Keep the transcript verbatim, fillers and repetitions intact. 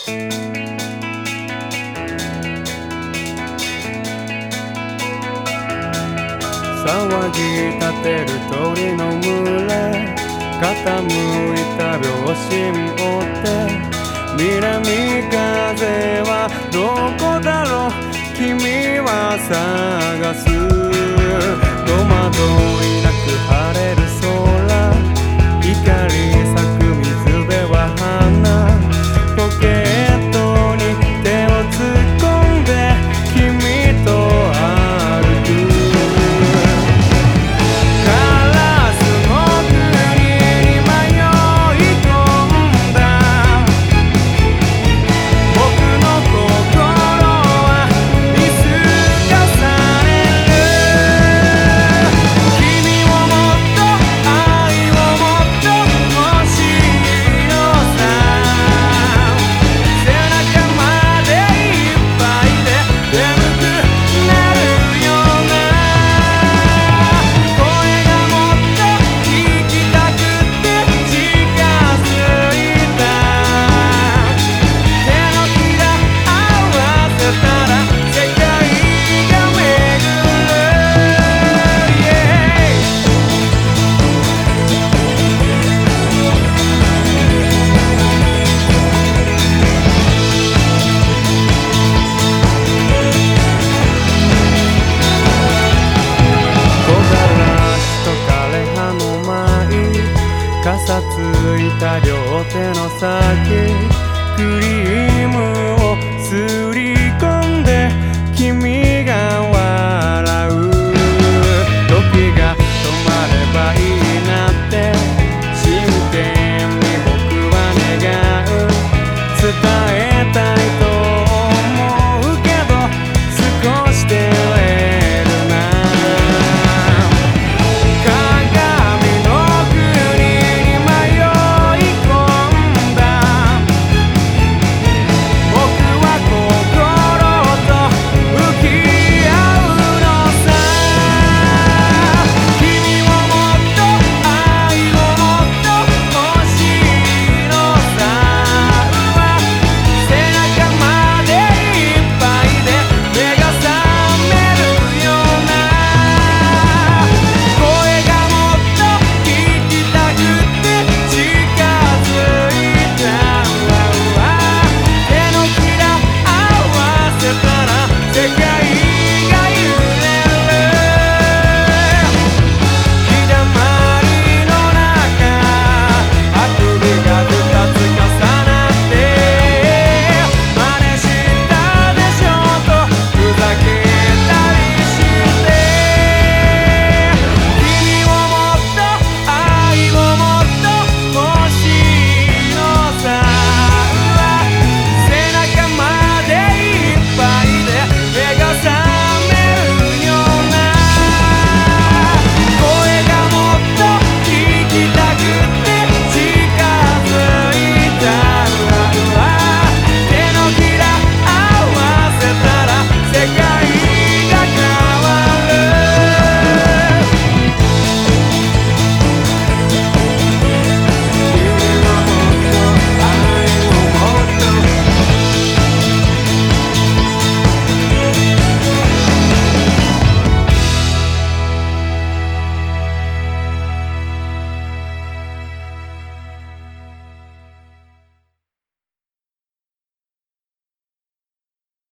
騒ぎ立てる鳥の群れ、傾いた秒針追って南風はどこだろう、君は探す。戸惑いなく晴れる空、光咲く水辺は花、ポケットに手を突っ込んで君と歩く。カラスの国に迷い込んだ僕の心は見透かされる。君をもっと愛をもっと欲しいのさ。背中までいっぱいで眠くなるような声がもっと聞きたくて近づいた。手のひら合わせたら世界が巡る、yeah。木枯らしと枯葉の舞、傘ついた両手の先、クリーム